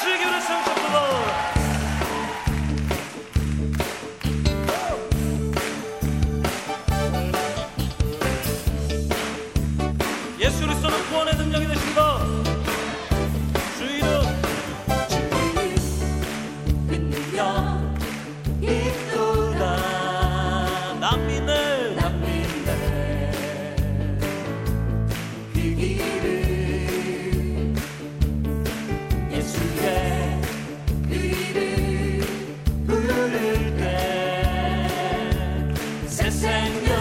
예수의 기운을 세우셨구나. 예수 그리스도는 구원의 능력이 되신다. 주 이름 능력 있도다. 난 믿네 그 이름 예수의 그 이름 부를 때 새 생명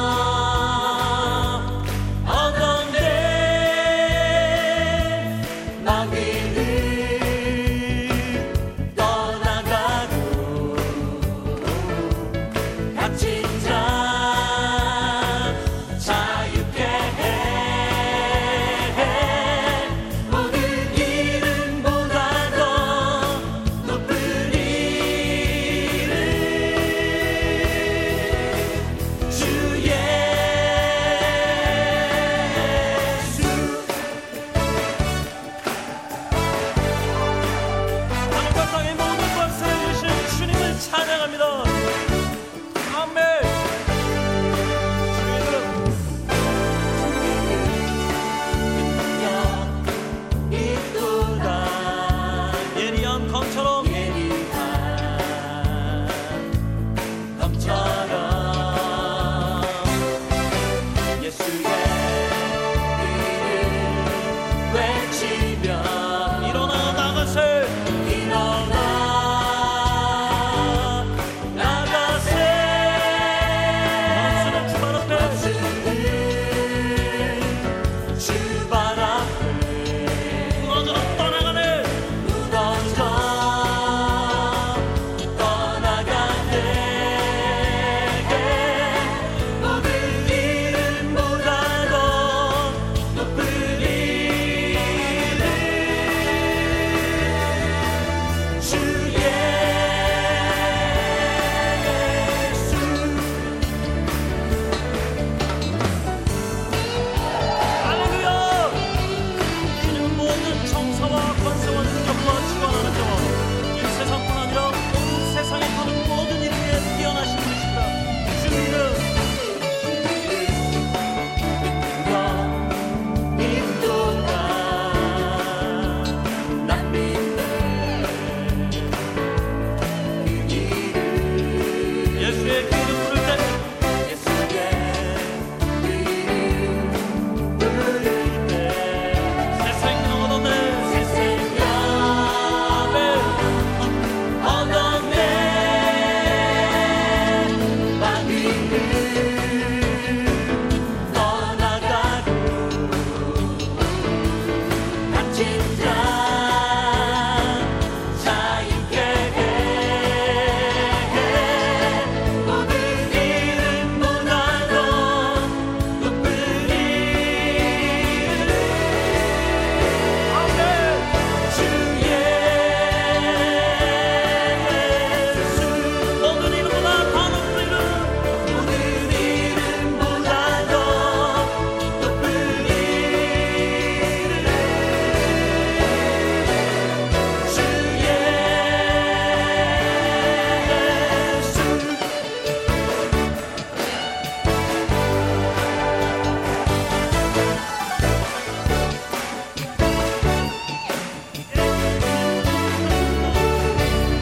얻었네. 마귀를 떠나가고 갇힌 자 자유케 해. 모든 이름보다 더 높은 이름 주 예수. 하늘과 땅의 모든 권세를 주신 주님을 찬양합니다. 아멘. 주 이름 능력 있도다. 예리한 검처럼 예리한 검처럼 예수의 이름 외치며 일어나 나가세. 일어나 나가세. 원수는 주발 앞에 원수는 주발 앞에 무너져 떠나가네. 무너져 떠나가네. 모든 이름보다 더 높은 이름 주 예수. 할렐루야. 주님은 모든 정사와 권세와 능력과 주관하는 자, 이 세상뿐 아니라 온 세상에 거는 모든 이름에 뛰어나신 분이십니다. 주 이름 인도가 난 믿네. 그 이름 예수의 그 이름 부를 때 예수의 그 이름 부를 때 새 생명 얻었네. 새 생명 얻었네. 마귀를 떠나가고 갇힌 자 자유케 해. 모든 이름보다 더 높은 이름 주 예수. 모든 이름보다 더 높은 이름 모든 이름보다 더 높은 이름 주 예수 그리스도의 능력이 되십니다.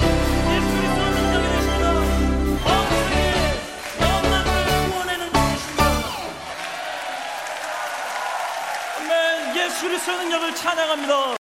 온 세계 만물을 구원하는 분이십니다. 아멘. 예수 그리스도의 능력을 찬양합니다.